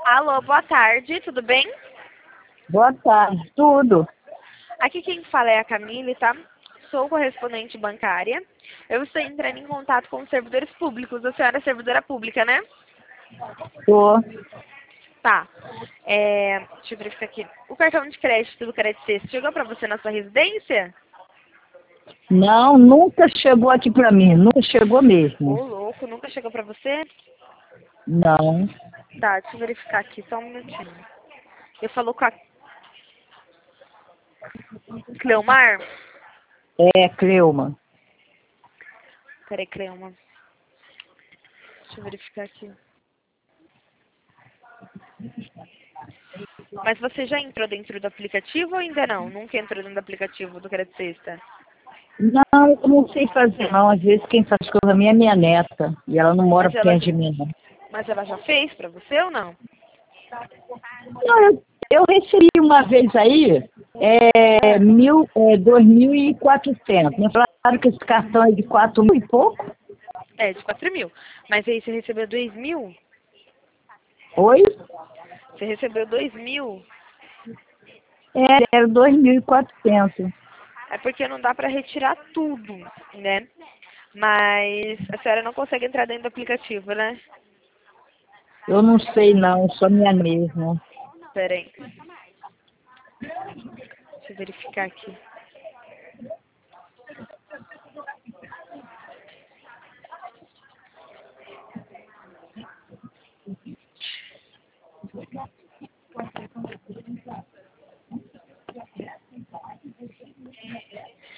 Alô, boa tarde, tudo bem? Boa tarde, tudo. Aqui quem fala é a Camille, tá? Sou correspondente bancária. Eu estou entrando em contato com os servidores públicos. A senhora é servidora pública, né? Tô. Tá. Deixa eu verificar aqui. O cartão de crédito do Crédito Sexta chegou para você na sua residência? Não, nunca chegou aqui pra mim, nunca chegou mesmo. Ô, louco, nunca chegou para você? Não, Tá, deixa eu verificar aqui, só um minutinho. Eu falo com a Cleomar? é Cleuma. Peraí, Cleoma. Deixa eu verificar aqui. Mas você já entrou dentro do aplicativo ou ainda não? Nunca entrou dentro do aplicativo do Crédito Sexta? Não, eu não sei fazer não. Às vezes quem faz coisa pra mim é minha neta. E ela não mora Mas ela, perto de mim, não. mas ela já fez pra você ou não? Não, eu recebi uma vez aí, Ah, 2.400. Me falaram que esse cartão é de 4.000 e pouco. é, de 4.000. Mas aí você recebeu 2.000? Oi? Você recebeu 2.000? Era 2.400. É porque não dá pra retirar tudo, né? Mas a senhora não consegue entrar dentro do aplicativo, né? Eu não sei não, só minha mesmo. Pera aí. Deixa eu verificar aqui.